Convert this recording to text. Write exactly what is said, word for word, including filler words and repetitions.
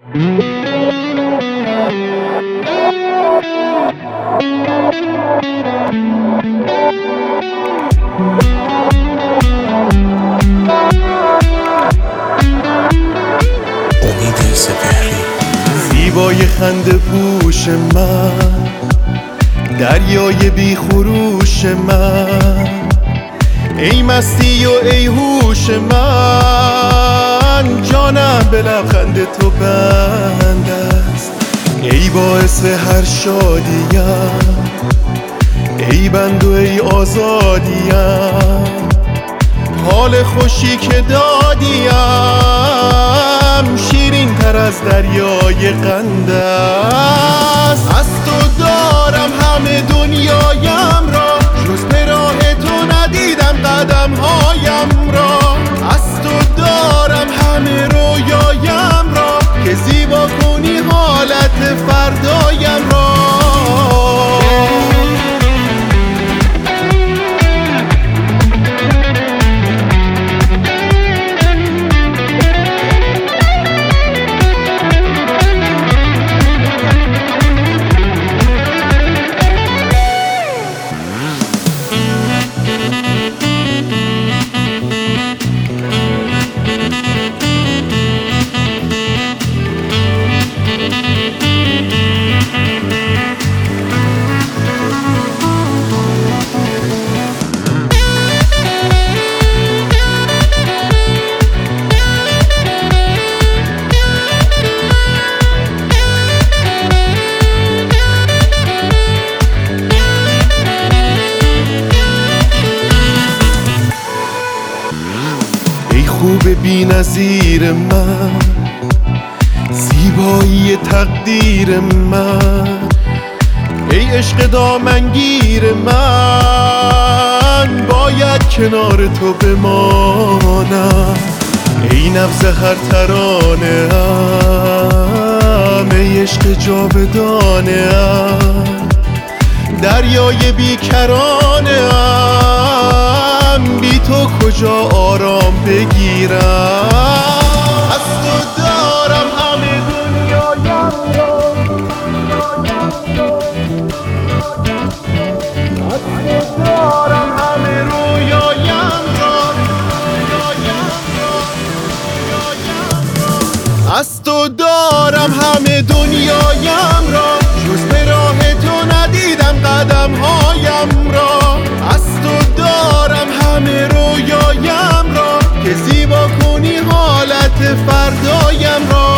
زیبای خنده پوش من، دریای بی خروش من، ای مستی و ای هوش من، جانم به لبخند تو بند است. ای باعث هر شادیم، ای بند و ای آزادیم، حال خوشی که دادیم شیرین تر از دریای قند است. از تو دارم همه دنیایم را، جز به راه تو ندیدم قدم هایم را. از تو دارم همه رویایم را، که زیبا کنی حالت فردایم را. خوب بی نظیر من، زیبایی تقدیر من، ای عشق دامنگیر من، باید کنار تو بمانم. ای نبض هر ترانه ام، ای عشق جاودانه ام، دریای بیکرانه ام، بی تو کجا آرام بگیرم. از تو دارم همه دنیایم را، از تو دارم همه رویایم را، از تو دارم همه دنیایم را، جز به راه تو ندیدم قدم هایم را. از تو دارم همه رویایم را، که زیبا کنی حالت فردایم را.